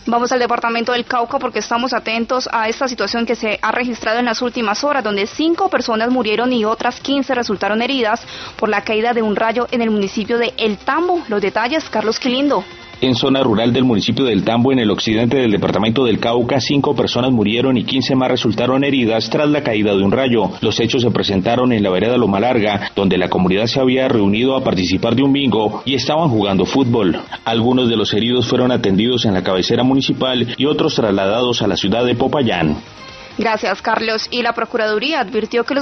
Vamos al departamento del Cauca porque estamos atentos a esta situación que se ha registrado en las últimas horas, donde 5 personas murieron y otras 15 resultaron heridas por la caída de un rayo en el municipio de El Tambo. Los detalles, Carlos Quilindo. En zona rural del municipio del Tambo, en el occidente del departamento del Cauca, 5 personas murieron y 15 más resultaron heridas tras la caída de un rayo. Los hechos se presentaron en la vereda Loma Larga, donde la comunidad se había reunido a participar de un bingo y estaban jugando fútbol. Algunos de los heridos fueron atendidos en la cabecera municipal y otros trasladados a la ciudad de Popayán. Gracias, Carlos. Y la Procuraduría advirtió que